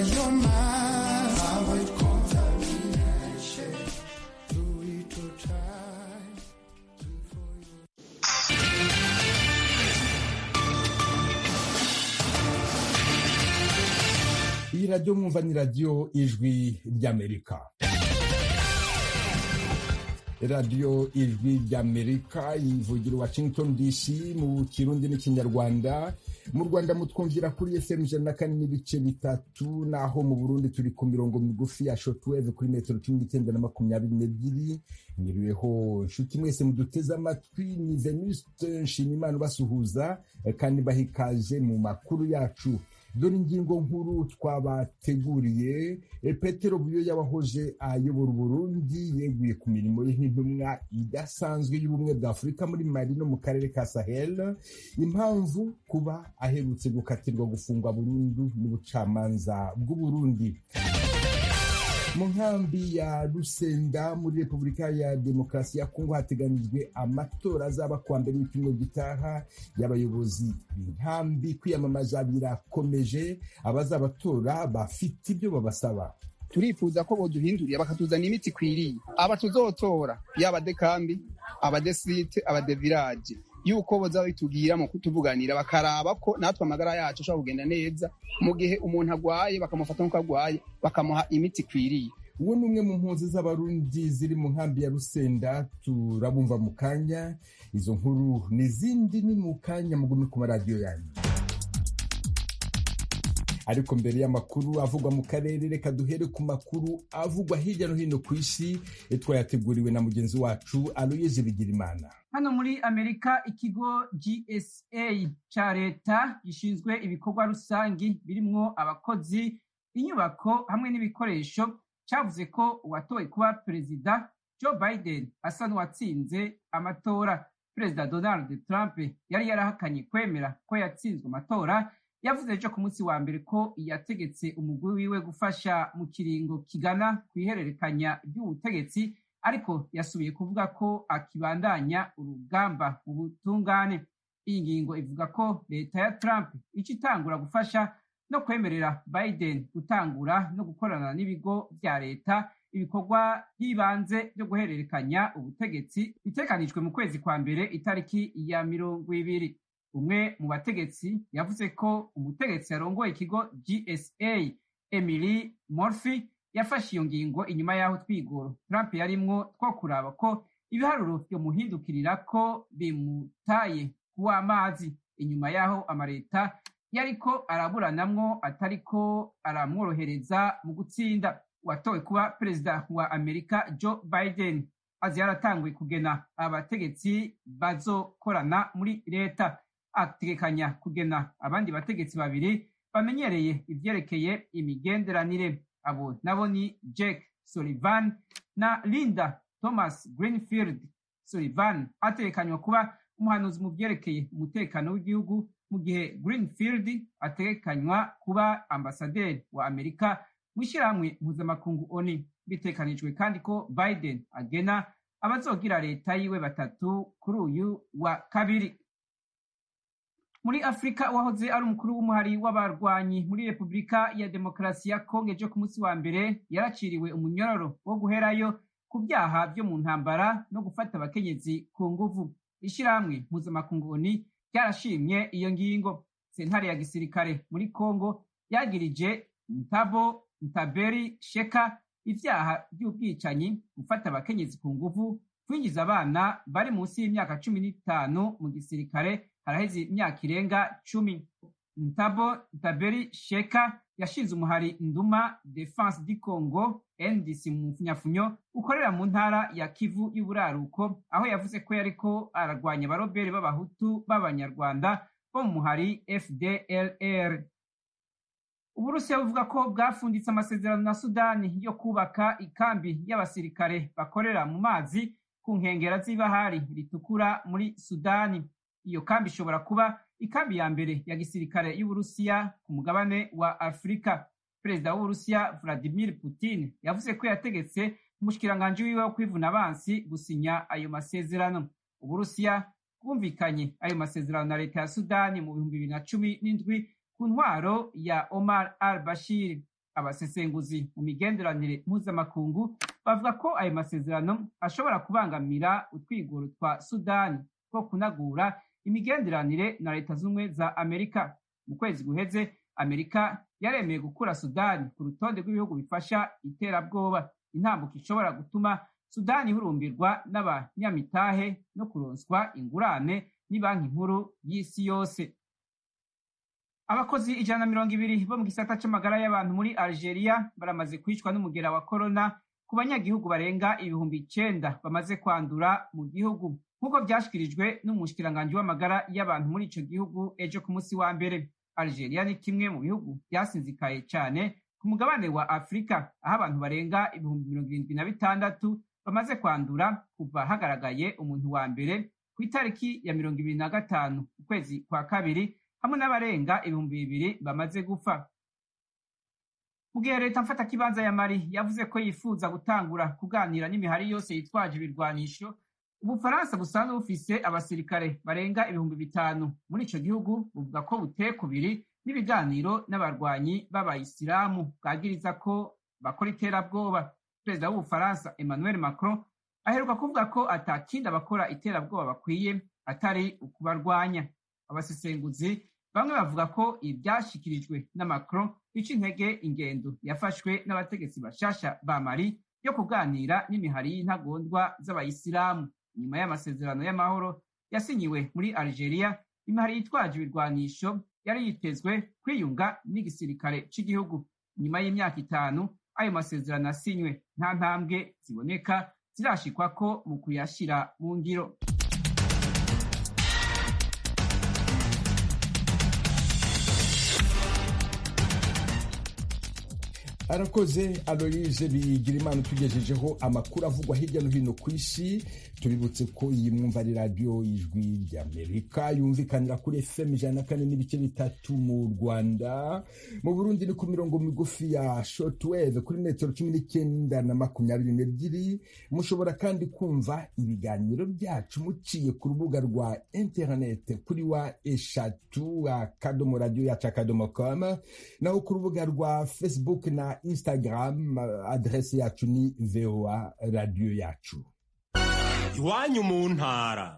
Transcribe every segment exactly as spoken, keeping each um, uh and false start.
your mind. Avec contamination. Louis total. iyi radiyo mwumva ni radiyo ijwi ry'amerika. radiyo ijwi ry'amerika yivugira Washington D C mu kirundi n'ikinyarwanda. mu Rwanda mutwumvira kuri F M ijana na kane n'ibice bitatu, naho mu Burundi turi ku mirongo migufi ya shortwave kuri metero cumi n'icyenda na makumyabiri n'ebyiri. Mwiriweho nshuti mwese muduteze amatwi, ni Venuste Nshimiyimana basuhuza kandi bahikaje mu makuru yacu. Dore ingingo nkuru twabateguriye. Petero Buyoya wahoje ayobora Burundi yeguye ku mirimo ye nk'intumwa idasanzwe y'ubumwe bwa Afurika muri Mali no mu karere ka Sahel. Impamvu kuba aherutse gukatirwa gufungwa burundu n'ubucamanza bw'u Burundi. Mu nkambi ya Rusenda muri Repubulika ya Demokarasi ya Kongo hateganijwe amatora azaba kuwa mbere w'icyumweru gitaha y'abayobozi b'inkambi. Kwiyamamaza birakomeje, abazabatora bafite ibyo babasaba. Turifuza ko boduhindurira bakatuzana imiti ikwiriye, aba tuzotora yaba dekambi, abadesite, abadevirage, yuko boza bitubwira mu kutuvuganira bakaraba ko natwe amagara yacu ashobora kugenda neza. Mu gihe umuntu agwaye bakamufata nk'uko agwaye bakamuha imiti ikwiriye. Uwo ni umwe mu mpunzi z'abarundi ziri mu nkambi ya Rusenda, turabumva mu kanya. Izo nkuru n'izindi ni mu kanya, mugume ku maradiyo yanyu. Ariko mbere y'amakuru avugwa mu karere, reka duhere ku makuru avugwa hirya no hino ku isi twayateguriwe na mugenzi wacu Aloyse Bigirimana. Hano muri Amerika, ikigo G S A ca leta gishinzwe ibikorwa rusangi birimwo abakozi, inyubako hamwe n'ibikoresho cavuze ko uwatowe kuba perezida Joe Biden asa n'uwatsinze amatora. Perezida Donald Trump yari yarahakanye kwemera ko yatsinzwe amatora. Yavuze ejo ku munsi wa mbere ko yategetse umugwi wiwe gufasha mu kiringo kigana kwihererekanya ry'ubutegetsi, ariko yasubiye kuvuga ko akibandanya urugamba mu butungane. Iyi ngingo ivuga ko leta ya Trump ica itangura gufasha no kwemerera Biden gutangura no gukorana n'ibigo vya leta ibikorwa by'ibanze byo guhererekanya ubutegetsi bitekanijwe mu kwezi kwa mbere itariki ya mirongo ibiri. Umwe mu bategetsi yavuze ko umutegetsi yarongoye ikigo G S A Emily Murphy yafashe iyo ngingo inyuma y'aho twigoro Trump yarimwo two kuraba ko ibiharuro byo muhindukirira ko bimutaye kuwa amazi, inyuma y'aho amareta yariko araburanamwo atariko aramworohereza mu gutsinda. Watowe kuba perezida wa Amerika Joe Biden azi yaratanguye kugena abategetsi bazokorana muri leta. Ategekanya kugena abandi bategetsi babiri bamenyereye ivyerekeye imigenderanire. Abo nabo ni Jake Sullivan na Linda Thomas Greenfield. Sullivan ategekanywa kuba umuhanuzi mu vyerekeye umutekano w'igihugu, mu gihe Greenfield ategekanywa kuba ambasaderi wa Amerika mw'ishirahamwe mpuzamakungu O N U. Bitekanijwe kandi ko Biden agena abazogira leta yiwe batatu kuri uyu wa kabiri. Muri Afrika, wahoze ari umukuru w'umuhari w'abarwanyi muri Repubulika ya Demokarasi ya Kongo ejo ku munsi wa mbere yaraciriwe umunyororo wo guherayo ku byaha byo mu ntambara no gufata abakenyezi ku nguvu. Ishirahamwe mpuzamakungu O N U ryarashimye iyo ngingo. Sentare ya gisirikare muri Kongo yagirije Ntabo Ntaberi Sheka ivyaha by'ubwicanyi, gufata abakenyezi ku nguvu, kwinjiza abana bari munsi y'imyaka cumi n'itanu mu gisirikare haraheze imyaka irenga cumi. Ntabo Ntaberi Sheka yashinze umuhari Nduma Defense du Congo N D C mu mfunyafunyo ukorera mu ntara ya Kivu y'Uburaruko, aho yavuze ko yariko aragwanya abarobere b'abahutu b'abanyarwanda bo mu muhari F D L R. Uburusiya buvuga ko bwafunditse amasezerano na Sudani yo kubaka ikambi y'abasirikare bakorera mu mazi ku nkengera z'ibahari ritukura muri Sudani. Iyo kambi ishobora kuba ikambi ya mbere ya gisirikare y'Uburusiya ku mugabane wa Afrika. Perezida w'Uburusiya Vladimir Putin yavuze ko yategetse umushikiranganji wiwe wo kwivuna abansi gusinya ayo masezerano. Uburusiya bwumvikanye ayo masezerano na leta ya Sudani mu bihumbi bibiri na cumi n'indwi ku ntwaro ya Omar al-Bashir. abasesenguzi mu migenderanire mpuzamakungu bavuga ko ayo masezerano ashobora kubangamira utwigoro twa Sudani two kunagura imigenderanire na leta z'ubumwe za Amerika. Mu kwezi guheze Amerika yaremeye gukura Sudani ku rutonde rw'ibihugu bifasha iterabwoba, intambuko ishobora gutuma Sudani ihurumbirwa n'abanyamitahe no kuronswa ingurane n'ibanki nkuru y'isi yose. Abakozi ijana na mirongo ibiri bo mu gisata c'amagara y'abantu muri Algeria baramaze kwicwa n'umugera wa corona ku banyagihugu barenga ibihumbi icenda bamaze kwandura mu gihugu, nk'uko vyashikirijwe n'umushikiranganji w'amagara y'abantu muri ico gihugu ejo ku musi wa mbere. Algeria ni kimwe mu bihugu vyasinzikaye cane ku mugabane wa Afrika, aho abantu barenga ibihumbi mirongo irindwi na bitandatu bamaze kwandura kuva hagaragaye umuntu wa mbere ku itariki ya mirongo ibiri na gatanu ukwezi kwa kabiri, hamwe n'abarenga ibihumbi bibiri bamaze gupfa. Mu gihe leta mfata kibanza ya Mali yavuze ko yifuza gutangura kuganira n'imihari yose yitwaje ibirwanisho, Ubufaransa busanzwe bufise abasirikare barenga ibihumbi bitanu muri ico gihugu buvuga ko buteye kubiri n'ibiganiro n'abarwanyi b'abayisilamu bwagiriza ko bakora iterabwoba. Perezida w'Ubufaransa Emmanuel Macron aheruka kuvuga ko atakindi abakora iterabwoba bakwiye atari ukubarwanya. Abasesenguzi bamwe bavuga ko ivyashikirijwe na Macron bica intege ingendo yafashwe n'abategetsi bashasha ba Mali yo kuganira n'imihari y'intagondwa z'abayisilamu. Nyuma y'amasezerano y'amahoro yasinyiwe muri Algeria, imihari yitwaje ibirwanisho yari yitezwe kwiyunga n'igisirikare c'igihugu. Nyuma y'imyaka itanu ayo masezerano asinywe, nta ntambwe ziboneka zirashikwako mu kuyashira mu ngiro. Arakoze Aloise Bigirimana tugejejeho amakuru avugwa hirya no hino ku isi. Tubibutse ko iyi mwumva ari radio Ijwi ry'Amerika yumvikanira kuri F M ijana na kane n'ibice bitatu mu Rwanda, mu Burundi ni ku mirongo migufi ya shortwave kuri metero cumi n'icyenda na makumyabiri n'ebyiri. Mushobora kandi kumva ibiganiro byacu muciye ku rubuga rwa internet kuri wa eshatu akadomo radio yacu akadomo com, naho ku rubuga rwa Facebook na Instagram adresse yacu ni V O A radio yacu. Iwanyu mu ntara.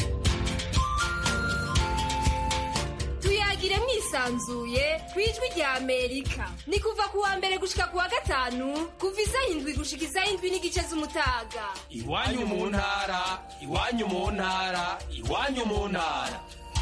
Tuyagire mwisanzuye kwijwi rya Amerika. Ni kuva ku wa mbere gushika ku wa gatanu kuva isaha indwi gushika isaha indwi n'igice z'umutaga. Iwanyu mu ntara, iwanyu mu ntara, iwanyu mu ntara.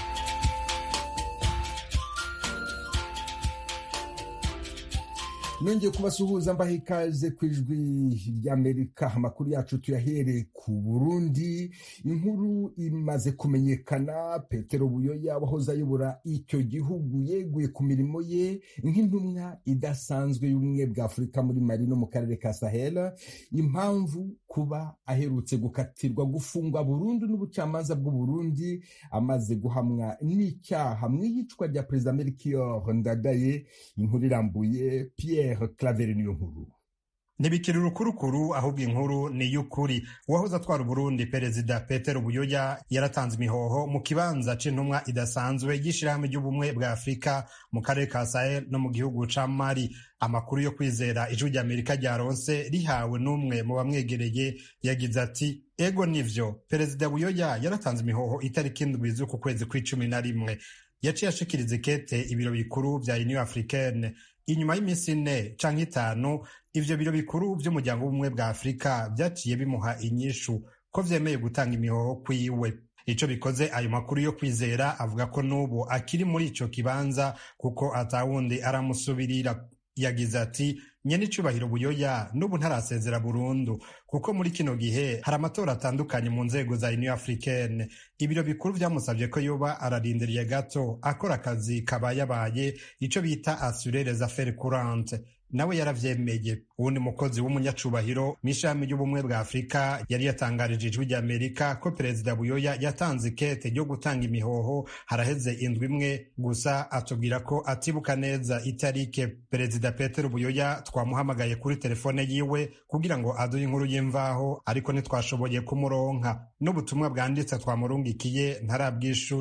Nongeye kubasuhuza mbaha ikaze ku Ijwi ry'Amerika. Amakuru yacu tuyahere ku Burundi. Inkuru imaze kumenyekana, Petero Buyoya wahoze ayobora icyo gihugu yeguye ku mirimo ye nk'intumwa idasanzwe y'ubumwe bwa Afurika muri Mali no mu karere ka Sahel. Impamvu kuba aherutse gukatirwa gufungwa burundu n'ubucamanza bw'u Burundi amaze guhamwa n'icyaha mu iyicwa rya Perezida Melchior Ndadaye. Inkuru irambuye Pierre Claver niyo nkuru. Ntibikiri urukurukuru ahubwo inkuru ni y'ukuri. Uwahoze atwara Burundi Perezida Petero Buyoya yaratanze imihoho mu kibanza c'intumwa idasanzwe y'ishirahamwe ry'ubumwe bwa Afurika mu karere ka Sahel no mu gihugu ca Mali. Amakuru yo kwizera Ijwi ry'Amerika ryaronse rihawe n'umwe mu bamwegereye yagize ati: ego nivyo, Perezida Buyoya yaratanze imihoho itariki indwi z'uku kwezi kw'icumi na rimwe. Yaciye ashikiriza ikete ibiro bikuru vya Union Africaine. Inyuma y'iminsi ine canke itanu, ivyo biro bikuru vy'umuryango w'ubumwe bwa Afurika vyaciye bimuha inyishu ko vyemeye gutanga imihoho kwiwe. Ico bikoze ayo makuru yo kwizera avuga ko n'ubu akiri muri ico kibanza kuko atawundi aramusubirira. Yagize ati: nyene icubahiro Buyoya n'ubu ntarasezera burundu kuko muri kino gihe hari amatora atandukanye mu nzego za Union Africaine. Ibiro bikuru vyamusavye ko yoba ararindiriye gato akora akazi kabayabaye, ico bita assurer les affaires courantes. Nawe yaravyemeye. Uwundi mukozi w'umunyacubahiro mw'ishami ry'ubumwe bwa Afurika yari yatangarije Ijwi ry'Amerika ko Perezida Buyoya yatanze ikete ryo gutanga imihoho haraheze indwi imwe gusa, atubwira ko atibuka neza itarike. Perezida Petero Buyoya twamuhamagaye kuri telefone yiwe kugira ngo aduhe inkuru y'imvaho, ariko ntitwashoboye kumuronka. N'ubutumwa bwanditse twamurungikiye ntarabwishura.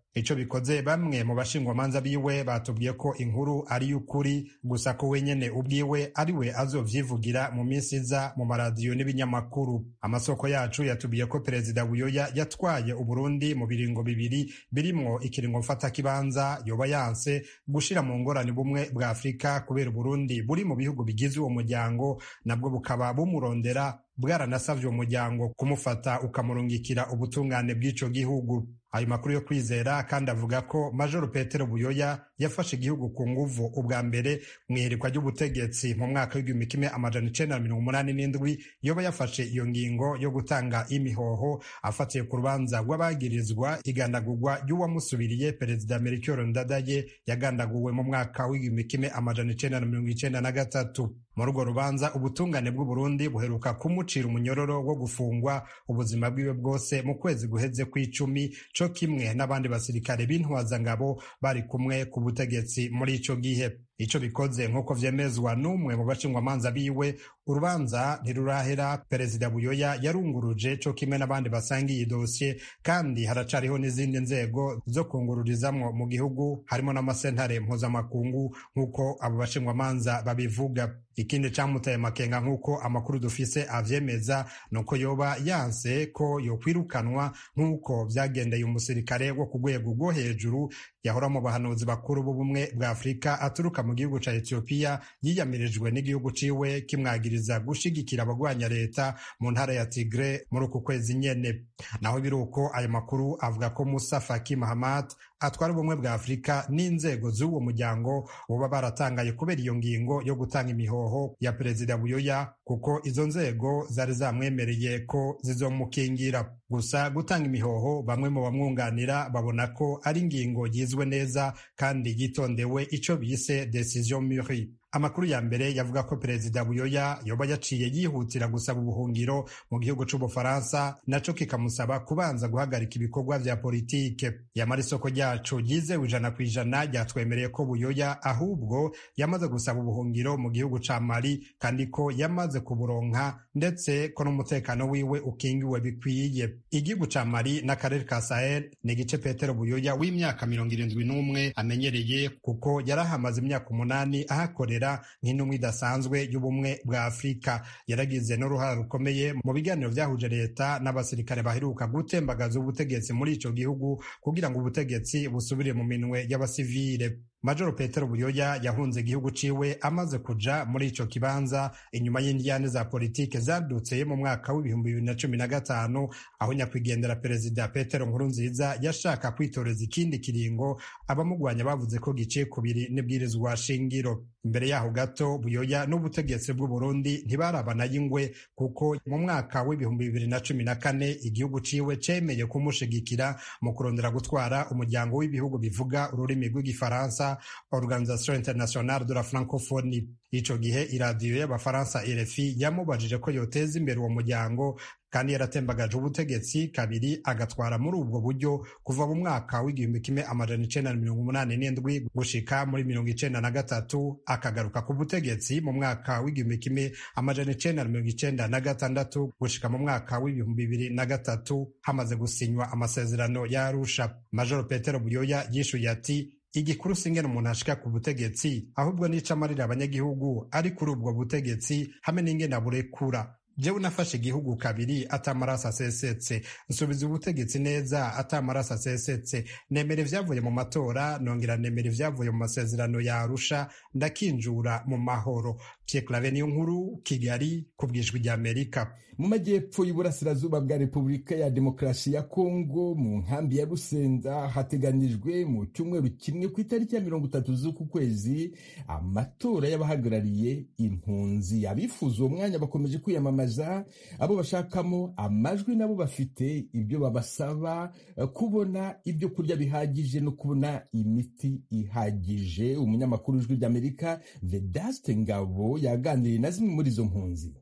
ico bikoze bamwe mu bashingwamanza biwe batubwiye ko inkuru ari y'ukuri, gusa ko wenyene ubwiwe ari we azovyivugira mu minsi iza mu maradiyo n'ibinyamakuru. Amasoko yacu yatubwiye ko Perezida Buyoya yatwaye Uburundi mu biringo bibiri birimwo ikiringo mfata kibanza yoba yanse gushira mu ngorane bumwe bwa Afrika kubera Uburundi buri mu bihugu bigize uwo muryango, nabwo bukaba bumurondera bwaranasavye uwo muryango kumufata ukamurungikira ubutungane bw'ico gihugu. Ayo makuru yo kwizera kandi avuga ko Major Petero Buyoya yafashe igihugu ku nguvu ubwa mbere mw'ihirikwa ry'ubutegetsi mu mwaka w'igihumbi kimwe amajana icenda na mirongo umunani n'indwi, yoba yafashe iyo ngingo yo gutanga imihoho afatiye ku rubanza rw'abagirizwa igandagurwa ry'uwamusubiriye Perezida Melchior Ndadaye yagandaguwe mu mwaka w'igihumbi kimwe amajana icenda na mirongo icenda na gatatu. Muri urwo rubanza ubutungane bw'u Burundi buheruka kumucira umunyororo wo gufungwa ubuzima bwiwe bwose mu kwezi guheze kw'icumi, co kimwe n'abandi basirikare b'intwazangabo bari kumwe ku butegetsi muri ico gihe. Ico bikoze nk'uko vyemezwa n'umwe mu bashingwamanza biwe, urubanza ntirurahera. Perezida Buyoya yarunguruje co kimwe n'abandi basangiye idosiye, kandi haracariho n'izindi nzego zo kungururizamwo mu gihugu, harimo n'amasentare mpuzamakungu nk'uko abo bashingwamanza babivuga. Ikindi camutaye makenga nk'uko amakuru dufise avyemeza nuko yoba yanse ko yokwirukanwa nk'uko vyagendeye umusirikare wo ku rwego rwo hejuru yahora mu bahanuzi bakuru b'ubumwe bwa Afrika aturuka mu gihugu ca Ethiopia, yiyamirijwe n'igihugu ciwe kimwagiriza gushigikira abagwanya leta mu ntara ya Tigre muri uku kwezi nyene. Naho biruko ayo makuru avuga ko Musa Faki Mahamat atwara ubumwe bwa Afrika n'inzego z'uwo muryango boba baratangaye kubera iyo ngingo yo gutanga imihoho ya Perezida Buyoya, kuko izo nzego zari zamwemereye ko zizomukingira. Gusa gutanga imihoho bamwe mu bamwunganira babona ko ari ingingo yizwe neza kandi yitondewe, ico bise decision mûrie. Amakuru ya mbere yavuga ko Perezida Buyoya yoba yaciye yihutira gusaba ubuhungiro mu gihugu c'Ubufaransa, naco kikamusaba kubanza guhagarika ibikorwa vya politike. Yamara isoko ryacu ryizewe ijana kw'ijana ryatwemereye ko Buyoya ahubwo yamaze gusaba ubuhungiro mu gihugu ca Mali, kandi ko yamaze kuburonka, ndetse ko n'umutekano wiwe ukingiwe bikwiye. Igihugu ca Mali n'akarere ka Sahel ni igice Petero Buyoya w'imyaka mirongo irindwi n'umwe amenyereye, kuko yarahamaze imyaka umunani ahakorera nk'intumwa idasanzwe y'ubumwe bwa Afrika. Yaragize n'uruhara rukomeye mu biganiro vyahuje leta n'abasirikare baheruka gutembagaza ubutegetsi muri ico gihugu kugira ngo ubutegetsi busubire mu minwe y'abasivile. Major Petero Buyoya yahunze igihugu ciwe amaze kuja muri ico kibanza inyuma y'indiyane za politike zadutse mu mwaka w'ibihumbi bibiri na cumi na gatanu, aho nyakwigendera Perezida Petero Nkurunziza yashaka kwitoreza ikindi kiringo, abamugwanya bavuze ko giciye kubiri n'ibwirizwa shingiro. Imbere yaho gato Buyoya n'ubutegetsi bw'u Burundi ntibarabana y'ingwe, kuko mu mwaka w'ibihumbi bibiri na cumi na kane igihugu ciwe cemeye kumushigikira mu kurondera gutwara umuryango w'ibihugu bivuga ururimi rw'igifaransa, Organisation Internationale de la Francophonie. Ico gihe iradiyo y'abafaransa R F I yamubajije ko yoteza imbere uwo muryango, kandi yaratembagaje ubutegetsi kabiri agatwara muri ubwo buryo kuva mu mwaka w'igihumbi kimwe amajana icenda na mirongo umunani n'indwi gushika muri mirongo icenda na gatatu, akagaruka ku butegetsi mu mwaka w'igihumbi kimwe amajana icenda na mirongo icenda na gatandatu gushika mu mwaka w'ibihumbi bibiri na gatatu hamaze gusinywa amasezerano ya Arusha. Major Petero Buyoya yishuye ati, igikuru singene umuntu ashika ku butegetsi, ahubwo nica amarira abanyagihugu ari kuri ubwo butegetsi hamwe n'ingene aburekura. Jewe nafashe igihugu kabiri atamaraso asesetse, nsubiza ubutegetsi neza atamaraso asesetse, nemera ivyavuye mu matora, nongera nemera ivyavuye mu masezerano ya Arusha, ndakinjura mu mahoro. Pierre Claver Niyonkuru, Kigali, ku bw'ijwi ry'Amerika. Mu majyepfo y'uburasirazuba bwa Repubulika ya Demokarasi ya Kongo, mu nkambi ya Rusenda, hateganijwe mu cyumweru kimwe ku itariki ya mirongo itatu z'uku kwezi amatora y'abahagarariye impunzi. Abifuza uwo mwanya bakomeje kwiyamamaza, abo bashakamo amajwi nabo bafite ibyo babasaba, kubona ibyo kurya bihagije no kubona imiti ihagije. Umunyamakuru w'ijwi ry'Amerika Vedaste Ngabo yaganiriye na zimwe muri izo mpunzi.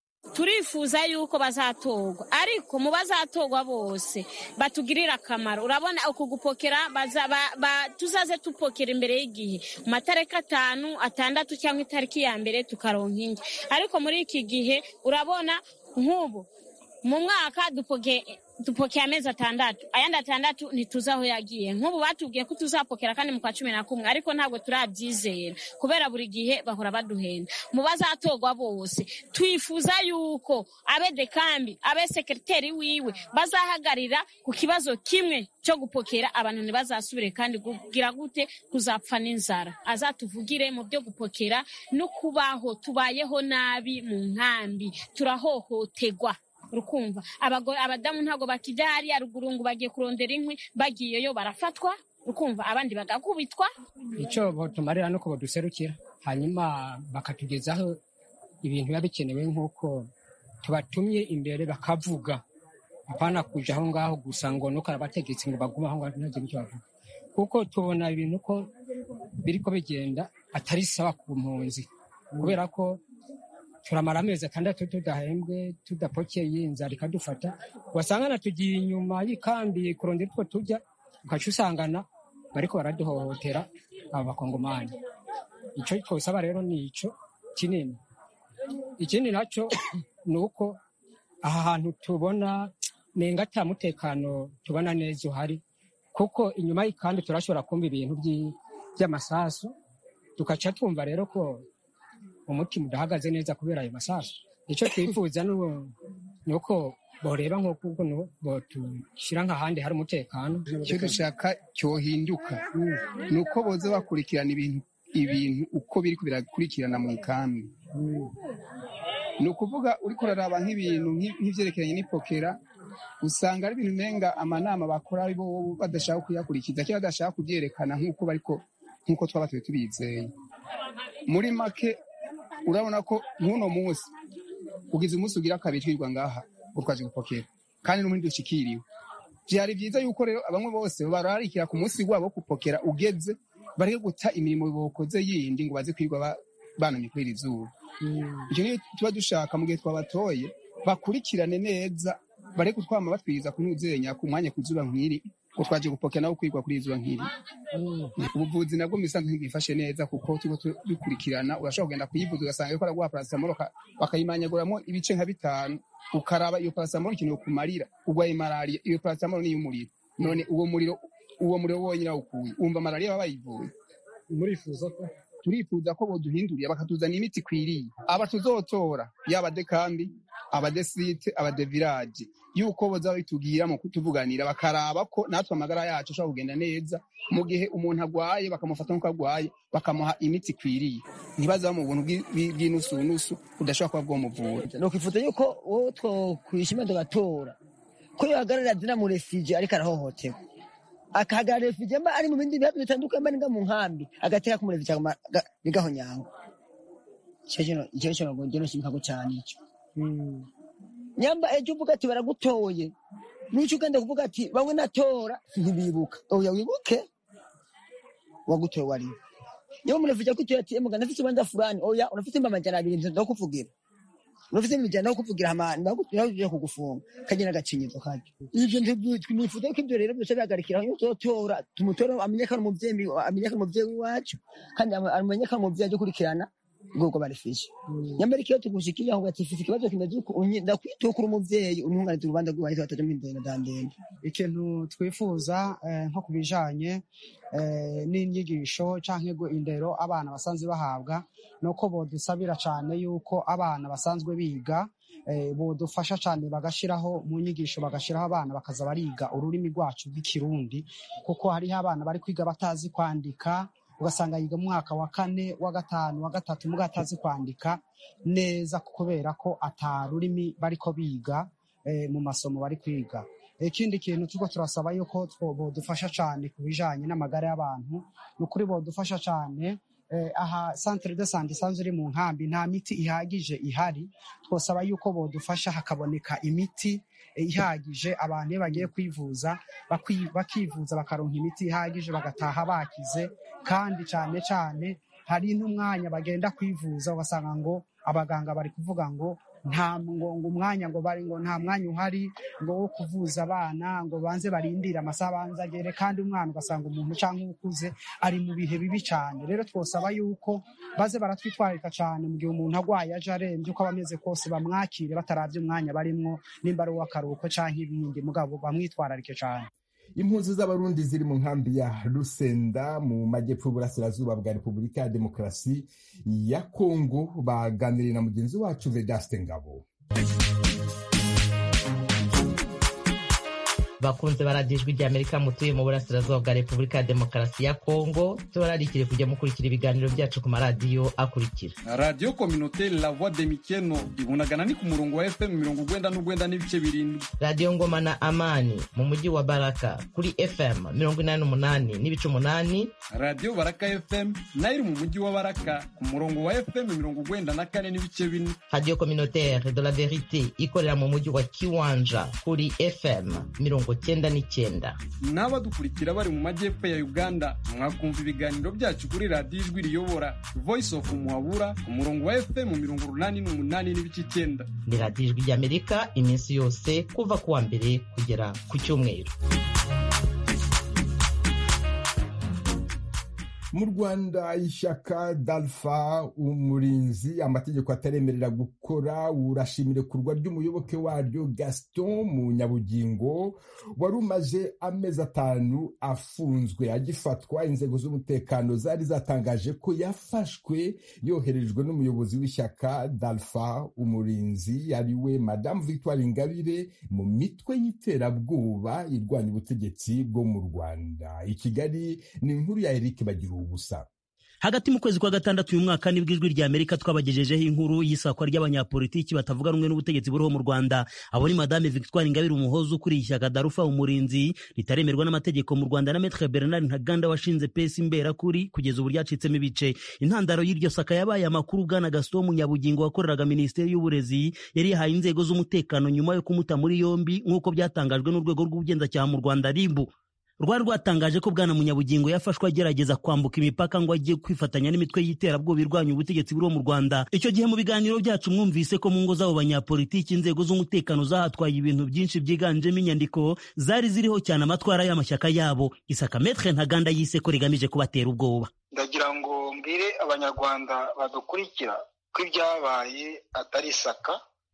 Turifuza yuko bazatorwa, ariko mu bazatorwa bose batugirira akamaro. Urabona uku gupokera tuzaze tupokera imbere y'igihe mu matariki atanu atandatu cyangwa itariki ya mbere tukaronka ingi, ariko muri iki gihe urabona nk'ubu mu mwaka dupoke dupokea amezi atandatu ayandi atandatu ntituzi aho yagiye nk'ubu batubwiye ko tuzapokera kandi mu kwa cumi na kumwe ariko ntabwo turabyizera kubera buri gihe bahora baduhenda mu bazatorwa bose twifuza yuko abe dekambi abe sekreteri wiwe bazahagarira ku kibazo kimwe cyo gupokera abantu ntibazasubire kandi kugira gute kuzapfa n'inzara azatuvugire mu byo gupokera no kubaho tubayeho nabi mu nkambi turahohotegwa rukumva abagore abadamu ntago bakijari arugurungu bagiye kurondera inkwi bagiyeyo barafatwa rukumva abandi bagakubitwa ico botumarira no kuboduserukira hanyuma bakatugezaho ibintu yabikenewe nk'uko tubatumye imbere bakavuga apana kuja aho ngaho gusa ngo nuko arabategetse ngo baguma aho ngaho ntaje nicyo bavuga kuko tubona ibintu ko biriko bigenda atari sawa ku mpunzi kubera ko turamara amezi atandatu tudahembwe tudapokeye inzara ikadufata wasangana tugiye inyuma y'ikambi kurondera utwo turya ukaca usangana bariko baraduhohotera aba bakongomani ico twosaba rero ni ico kinini ikindi naco ni uko aha hantu tubona nenga ata mutekano tubona neza uhari kuko inyuma y'ikambi turashobora kumva ibintu by'amasasu tukaca twumva rero ko umutima udahagaze neza kubera ayo masasu icyo twifuza ni uko boreba nk'uko botushyira nk'ahandi hari umutekano icyo dushaka cyohinduka ni uko boza bakurikirana ibintu ibintu uko biri birakurikirana mu ikambi ni ukuvuga uriko uraraba nk'ibintu nk'ivyerekeranye n'ipokera usanga ari ibintu umenga amanama bakora bo badashaka kuyakurikiza cyangwa badashaka kubyerekana nk'uko bariko nk'uko twaba tuba tubizeye muri make urabona ko nk'uno munsi ugize umunsi ugira kabiri twirwa ngaha utwaje gupokera kandi n'umundi dushikiriwe byari byiza yuko rero abamwe bose bararikira ku munsi wabo gupokera ugeze bari guta imirimo bokoze yindi ngo baze kwirwa banamye kwira izuba icyo niyo tuba dushaka mu gihe twabatoye bakurikirane neza bari gutwama batwiza kunuzenya ku mwanya kuzuba nk'iri ko twaje gupokera nawo kwirwa kuri izuba nk'iri ubuvuzi nabwo misanzwe ntibifashe neza kuko tuba tubikurikirana urashobora kugenda kuyivuza ugasanga yuko araguha paracetamol bakayimanyaguramo ibice nka bitanu ukaraba iyo paracetamol ikintu kumarira urwaye malaria iyo paracetamol ni y'umuriro none uwo muriro uwo muriro wonyine awukuye umva malaria baba bayivuye murifuza ko turifuza ko boduhindurira bakatuzana imiti kwiriye aba tuzotora yaba dekambi abadesite abadevirage yuko boza bitubwira mu kutuvuganira bakaraba ko natwe amagara yacu ashobora kugenda neza mu gihe umuntu agwaye bakamufata nk'uko agwaye bakamuha imiti kwiriye ntibaza mu buntu bw'inusunusu udashobora kuba bwomuvura no kwifuza yuko wowe twokwishima tugatora ko yohagararira zina mu refugee ariko arahohoterwa akahagarara refugee mba ari mu bindi bihugu bitandukanye mba ninga mu nkambi agateka ku refugee nigaho nyango icyo cyo ngo ngeno shimkago cyane icyo nyamba ejo uvuga ati baragutoye n'ucyo ugenda kuvuga ati bamwe natora ntibibuka oya wibuke wagutoye wari yo murefuja kutoye ati emugana afite banda fulani oya unafite mba majana abiri nzo kuvugira unafite mijana kuvugira amani bagutuje kugufunga kagena gacinyizo kaje ivyo ndibwifuza ko ibyo rero byose bihagarikira yo totora tumutora amenyekana mu byembi amenyekana mu byewi wacu kandi amenyekana mu byaje kurikirana ubwo barifishe nyamara ikiyo tugushikiye aho gatifite ikibazo kimeze uko ndakwitokura umuvyeyi untunganiza urubanda rw'abahita bataje mu ndende ndandende ikintu twifuza nko kubijanye n'inyigisho canke go indero abana basanzwe bahabwa nuko bodusabira cyane yuko abana basanzwe biga bodufasha cyane bagashiraho mu nyigisho bagashiraho abana bakaza bariga ururimi rwacu rw'ikirundi kuko hariho abana bari kwiga batazi kwandika ugasanga yiga mu mwaka wa kane wa gatanu wa gatatu muga atazi kwandika neza kubera ko atarurimi bariko biga e, mu masomo bari kwiga. Ikindi kintu tuko turasaba yuko bodufasha cyane kubijanye n'amagara y'abantu nukuri bodufasha cyane eh, aha centre de santé sanzwe iri mu nkambi nta miti ihagije ihari twosaba yuko bodufasha hakaboneka imiti ihagije abantu iyo bagiye kwivuza bakivuza bakaronka imiti ihagije bagataha bakize kandi cyane cyane hari n'umwanya bagenda kwivuza ugasanga ngo abaganga bari kuvuga ngo nta ngo umwanya ngo bari ngo nta mwanya uhari ngo wo kuvuza abana ngo banze barindire amasaha abanza agere, kandi umwana ugasanga umuntu cyangwa ukuze ari mu bihe bibi cyane. Rero twosaba yuko baze baratwitwarika cyane mu gihe umuntu agwaye aje arembye uko abameze kose bamwakire bataravye umwanya barimwo, nimba ari uw'akaruhuko canke ibindi, mugabo bamwitwararike cyane. Impunzi z'abarundi ziri mu nkambi ya Rusenda mu majyepfo y'uburasirazuba bwa Repubulika ya Demokarasi ya Kongo baganiriye na mugenzi wacu Vedaste Ngabo. Bakunze baradijwe rya Amerika mutuye mu burasirazuba bwa Repubulika ya Demokarasi ya Kongo, tubararikire kujya mukurikira ibiganiro byacu ku maradiyo akurikira: Radio Communautaire La Voix de Mikeno ibunagana ni ku murongo wa F M mirongo ugwenda n'ugwenda n'ibice birindwi. Radio Ngoma na Amani mu mujyi wa Baraka kuri F M mirongo inani n'umunani n'ibice umunani. Radio Baraka F M nayo mu mujyi wa Baraka ku murongo wa F M mirongo ugwenda na kane n'ibice bine. Radio Communautaire de la Verite ikorera mu mujyi wa Kiwanja kuri F M mirongo cyenda n'icyenda. N'abadukurikira bari mu majyepfo ya Uganda mwakumva ibiganiro byacu kuri Radio Ijwi Riyobora Voice of Muhabura ku murongo wa F M mirongo urunani n'umunani n'ibice icyenda. Ni Radio Ijwi ry'Amerika iminsi yose kuva kuwa mbere kugera ku cyumweru. Mu Rwanda ishyaka Dalfa Umurinzi amategeko ataremerera gukora urashimire kurwa ry'umuyoboke waryo Gaston Munyabugingo wari umaze amezi atanu afunzwe agifatwa. Inzego z'umutekano zari zatangaje ko yafashwe yoherejwe n'umuyobozi w'ishyaka Dalfa Umurinzi ariwe Madame Victoire Ingabire mu mitwe y'iterabwoba irwanya ubutegetsi bwo mu Rwanda. I Kigali ni inkuru ya Eric Bagira ubusa. Hagati mu kwezi kwa gatandatu uyu mwaka nibwo Ijwi rya Amerika twabagejejeho inkuru y'isakwa ry'abanyapolitiki batavuga rumwe n'ubutegetsi buriho mu Rwanda. Abo ni Madame Victoire Ingabire umuhoza ukuriye ishyaka Dalfa Umurinzi ritaremerwa n'amategeko mu Rwanda na Maître Bernard Ntaganda washinze P S Imberakuri kugeza ubu ryacitsemo ibice. Intandaro y'iryo saka yabaye amakuru Bwana Gaston Munyabugingo wakoreraga Minisiteri y'Uburezi yari yahaye inzego z'umutekano nyuma yo kumuta muri yombi nk'uko byatangajwe n'urwego rw'ubugenzacyaha mu Rwanda R I B. Rwari rwatangaje ko Bwana Munyabugingo yafashwe agerageza kwambuka imipaka ngo agiye kwifatanya n'imitwe y'iterabwoba irwanya ubutegetsi buriho mu Rwanda. Icyo gihe mu biganiro byacu mwumvise ko mu ngo z'abo banyapolitiki inzego z'umutekano zahatwaye ibintu byinshi byiganjemo inyandiko zari ziriho cyane amatwara y'amashyaka yabo. Isaka Maître Ntaganda yise ko rigamije kubatera ubwoba. Ndagira ngo mbire abanyarwanda badukurikira ko ibyabaye atari isaka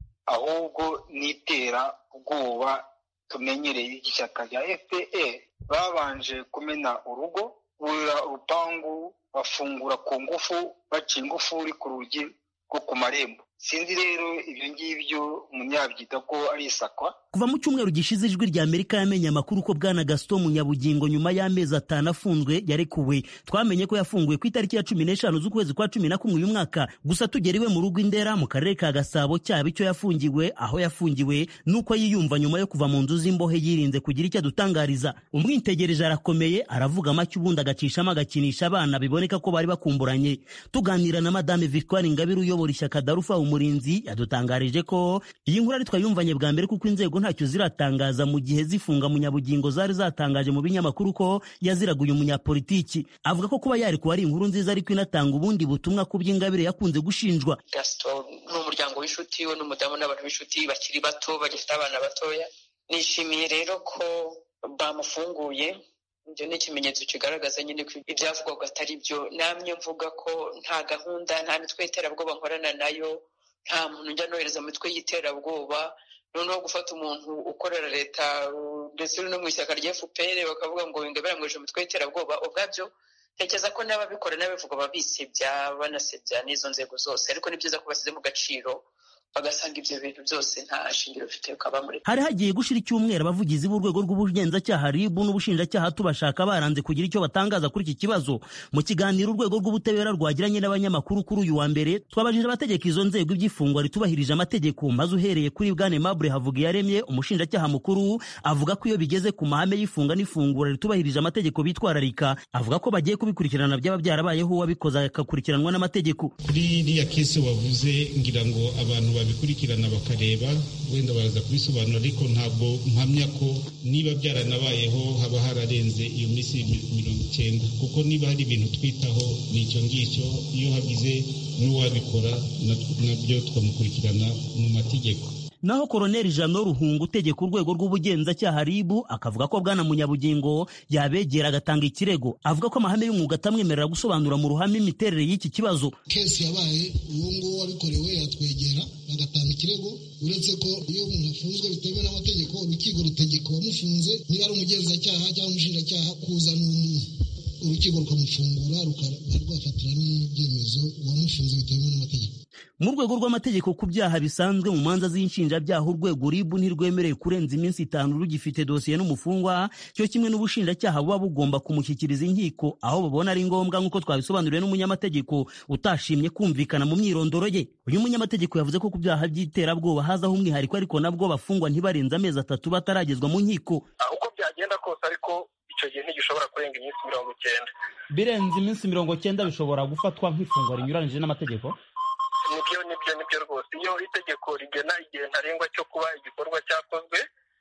ahubwo nitera ubwoba tumenyereye ishyaka rya F P R. Babanje kumena urugo, burira urupangu, bafungura ku ngufu, baca ingufuri ku rugi rwo ku marembo. Sinzi rero ibyo ngibyo munyabyita ko ari isakwa. Kuva mu cyumweru gishize Ijwi rya Amerika yamenye amakuru ko Bwana Gaston Munyabugingo nyuma y'amezi atanu afunzwe yarekuwe. Twamenye ko yafunguwe ku itariki ya cumi n'eshanu z'ukwezi kwa cumi na kumwe uyu mwaka. Gusa tugeriwe mu rugo Indera mu karere ka Gasabo cyaba icyo yafungiwe, aho yafungiwe nuko yiyumva nyuma yo kuva mu nzu z'imbohe yirinze kugira icyo adutangariza. Umwitegereje arakomeye, aravuga amacyo ubundi agacishamo agakinisha abana biboneka ko bari bakumburanye. Tuganira na Madame Victoire Ingabire uyobora ishyaka Dalfa Umurinzi yadutangarije ko iyi nkuru ari twayumvanye bwa mbere kuko inzego ntacyo ziratangaza mu gihe zifunga Munyabugingo zari zatangaje mu binyamakuru ko yaziraguye umunyapolitiki. Avuga ko kuba yari kuba ari inkuru nziza ariko inatanga ubundi butumwa ku by'Ingabire yakunze gushinjwa. Gaston n'umuryango w'inshuti we n'umudamu n'abantu b'inshuti bakiri bato bagifite abana batoya. Nishimiye rero ko bamufunguye. Ibyo ni ikimenyetso kigaragaza nyine ko ibyavugwaga atari byo. Namye mvuga ko nta gahunda nta mitwe y'iterabwoba nkorana nayo, nta muntu njya nohereza mu mitwe y'iterabwoba. Noneho gufata umuntu ukorera leta ndetse no mu ishyaka rya F P R bakavuga ngo Ingabire amweje mu mitwe y'iterabwoba, ubwabyo tekereza ko n'ababikora n'abivuga babisebya banasebya n'izo nzego zose, ariko ni byiza ko basize mu gaciro bagasanga ibyo bintu byose nta shingiro bifite ukabamure. Hari hagiye gushira icyumweru abavugizi b'urwego rw'ubugenzacyaha R I B n'ubushinjacyaha tubashaka baranze kugira icyo batangaza kuri iki kibazo. Mu kiganiro urwego rw'ubutabera rwagiranye n'abanyamakuru kuri uyu wa mbere twabajije abategeka izo nzego iby'ifungwa ritubahirije amategeko, maze uhereye kuri Bwana Aimable Havugiyaremye umushinjacyaha mukuru avuga ko iyo bigeze ku mahame y'ifunga n'ifungura ritubahirije amategeko bitwararika. Avuga ko bagiye kubikurikirana byaba byarabayeho uwabikoze akakurikiranwa n'amategeko. Kuri iriya kese wavuze ngira ngo abantu babikurikirana bakareba wenda baraza kubisobanura ariko ntabwo mpamya ko niba byaranabayeho haba hararenze iyo minsi mirongo icyenda kuko niba hari ibintu twitaho ni icyo ngicyo iyo hagize n'uwabikora nabyo twamukurikirana mu mategeko. Naho Koloneli Jano Ruhunga utegeka urwego rw'ubugenzacyaha R I B akavuga ko Bwana Munyabugingo yabegera agatanga ikirego, avuga ko amahame y'umwuga atamwemerera gusobanura mu ruhame imiterere y'iki kibazo. Kesi yabaye uwo nguwo wabikorewe yatwegera agatanga ikirego, uretse ko iyo umuntu afunzwe bitemewe n'amategeko urukiko rutegeka uwamufunze niba ari umugenzacyaha cyangwa umushinjacyaha kuzana umuntu, urukiko rukamufungura rwafatira n'ibyemezo uwamufunze bitemewe n'amategeko. Mu rwego rw'amategeko ku byaha bisanzwe mu manza z'inshinjabyaha urwego R I B ntirwemereye kurenza iminsi itanu rugifite dosiye n'umufungwa, cyo kimwe n'ubushinjacyaha buba bugomba kumushyikiriza inkiko aho babona ari ngombwa, nk'uko twabisobanuriwe n'umunyamategeko utashimye kumvikana mu myirondoro ye. Uyu munyamategeko yavuze ko ku byaha by'iterabwoba hazaho umwihariko, ariko nabwo bafungwa ntibarenze amezi atatu bataragezwa mu nkiko. Uko byagenda kose ariko icyo gihe ntigishobora kurenga iminsi mirongo icyenda. Birenze iminsi mirongo cyenda bishobora gufatwa nk'ifungwa rinyuranyije n'amategeko. Nibyo nibyo nibyo rwose, iyo itegeko rigena igihe ntarengwa cyo kuba igikorwa cyakozwe,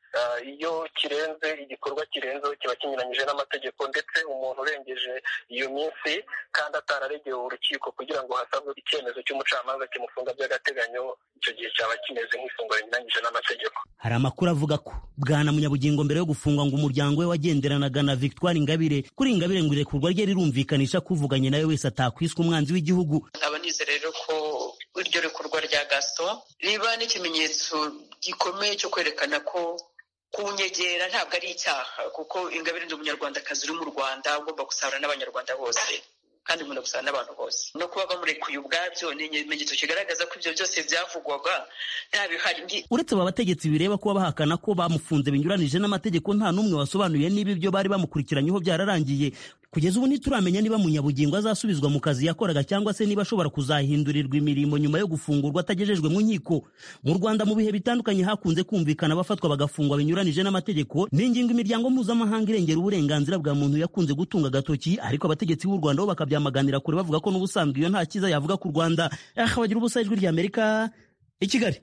iyo kirenze igikorwa kirenzeho kiba kinyuranyije n'amategeko, ndetse umuntu urengeje iyo minsi kandi atararegeye urukiko kugira ngo hasabwe icyemezo cy'umucamanza kimufunga by'agateganyo, icyo gihe cyaba kimeze nk'ifungwa rinyuranyije n'amategeko. Hari amakuru avuga ko Bwana Munyabugingo mbere yo gufungwa ngo umuryango we wagenderanaga na Victoire Ingabire, kuri Ingabire ngo irekurwa rye rirumvikanisha kuvuganye nawe wese atakwiswe umwanzi w'igihugu. Nkaba nize rero ko iryo rekurwa rya Gaston riba n'ikimenyetso gikomeye cyo kwerekana ko kunyegera ntabwo ari icyaha, kuko Ingabire ndi umunyarwandakazi uri mu Rwanda ugomba gusabana n'abanyarwanda bose kandi nkunda gusabana n'abantu bose, no kuba bamurekuye ubwabyo ni ikimenyetso kigaragaza ko ibyo byose byavugwaga nta bihari. Uretse aba bategetsi bireba kuba bahakana ko bamufunze binyuranije n'amategeko, nta n'umwe wasobanuye niba ibyo bari bamukurikiranyeho byararangiye. Kugeza ubu ntituramenya niba Munyabugingo azasubizwa mu kazi yakoraga cyangwa se niba ashobora kuzahindurirwa imirimo nyuma yo gufungurwa atagejejwe mu nkiko. Mu Rwanda mu bihe bitandukanye hakunze kumvikana abafatwa bagafungwa binyuranije n'amategeko, n'ingingo imiryango mpuzamahanga irengera uburenganzira bwa muntu yakunze gutunga agatoki, ariko abategetsi b'u Rwanda bo bakabyamaganira kure bavuga ko n'ubusanzwe iyo nta cyiza yavuga ku Rwanda. Aha bagira ubusa, Ijwi ry'Amerika i Kigali.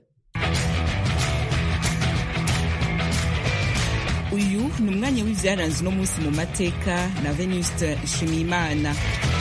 Uyu ni umwanya w'ibyaranze uno munsi mu mateka na Venuste Nshimiyimana.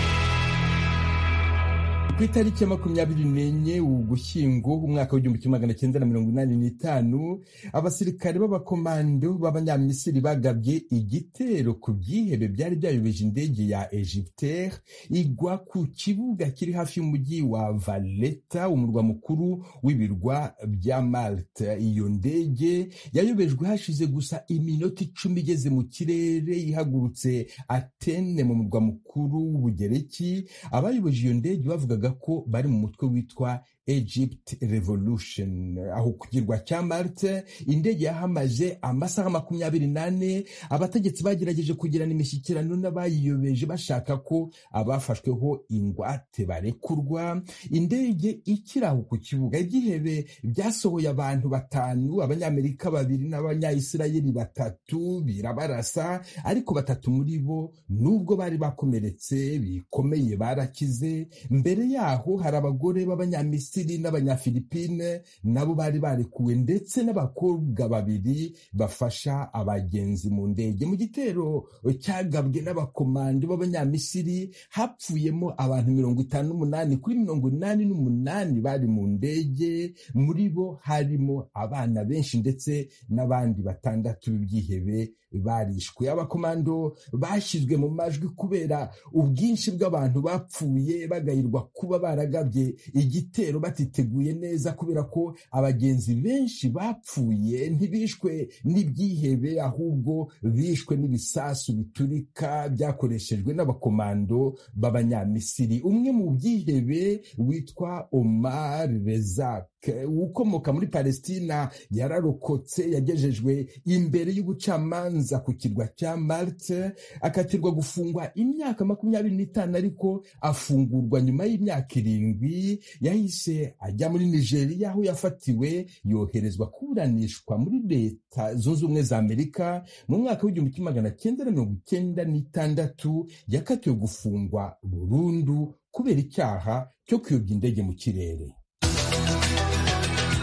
Ku itariki ya makumyabiri n'enye Ugushyingo umwaka w'igihumbi kimwe magana cyenda na mirongo inani n'itanu, abasirikare b'abakomando b'abanyamisiri bagabye igitero ku byihebe byari byayobeje indege ya Egyptair igwa ku kibuga kiri hafi y'umujyi wa Valletta, umurwa mukuru w'ibirwa bya Malte. Iyo ndege yayobejwe hashize gusa iminota icumi igeze mu kirere ihagurutse Atene mu murwa mukuru w'Ubugereki. Abayoboje iyo ndege bavugaga ko bari mu mutwe witwa Egypt Revolution. Aho ku kirwa cya Malte indege yahamaze amasaha makumyabiri n'ane. Abategetsi bagerageje kugirana imishyikirano n'abayiyobeje bashaka ko abafashweho ingwate barekurwa. Indege ikiri aho ku kibuga, ibyihebe byasohoye abantu batanu, Abanyamerika babiri n'Abanyayisirayeli batatu, birabarasa, ariko batatu muri bo nubwo bari bakomeretse bikomeye barakize. Mbere yaho hari abagore b'Abanyamisiri n'Abanyafilipine nabo bari barekuwe, ndetse n'abakobwa babiri bafasha abagenzi mu ndege. Mu gitero cyagabwe n'abakomando b'Abanyamisiri hapfuyemo abantu mirongo itanu n'umunani kuri mirongo inani n'umunani bari mu ndege, muri bo harimo abana benshi ndetse n'abandi batandatu b'ibyihebe barishwe. Abakomando bashyizwe mu majwi kubera ubwinshi bw'abantu bapfuye, bagayirwa kuba baragabye igitero batiteguye neza, kubera ko abagenzi benshi bapfuye ntibishwe n'ibyihebe ahubwo bishwe n'ibisasu biturika byakoreshejwe n'abakomando b'Abanyamisiri. Umwe mu byihebe witwa Omar Rezak ukomoka muri Palestina yararokotse, yagejejwe imbere y'ubucamanza ku kirwa cya Malte akatirwa gufungwa imyaka makumyabiri n'itanu, ariko afungurwa nyuma y'imyaka irindwi. Yahise ajya muri Nigeria aho yafatiwe, yoherezwa kuburanishwa muri Leta Zunze Ubumwe za Amerika. Mu mwaka w'igihumbi kimwe magana cyenda na mirongo icyenda n'itandatu yakatiwe gufungwa burundu kubera icyaha cyo kuyobya indege mu kirere.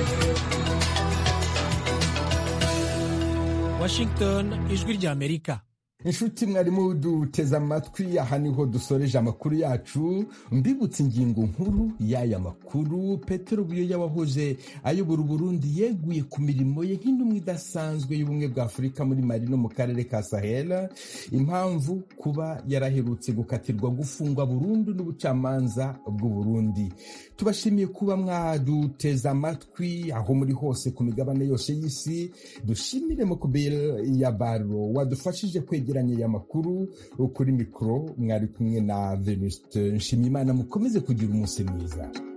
Washington, ijwi ry'Amerika. inshuti mwarimu duteze amatwi, aha niho dusoreje amakuru yacu. Mbibutse ingingo nkuru y'aya makuru. Petero Buyoya wahoze ayobora Burundi yeguye ku mirimo ye nk'intumwa idasanzwe y'ubumwe bwa Afurika muri Mali no mu karere ka Sahel. Impamvu kuba yaraherutse gukatirwa gufungwa burundu n'ubucamanza bw'u Burundi. Tubashimiye kuba mwaduteze amatwi aho muri hose ku migabane yose y'isi. Dushimire Mukubir Yabaro wadufashije kwegeranya ya makuru. Kuri mikro mwari kumwe na Venuste Nshimiyimana. Mukomeze kugira umunsi mwiza.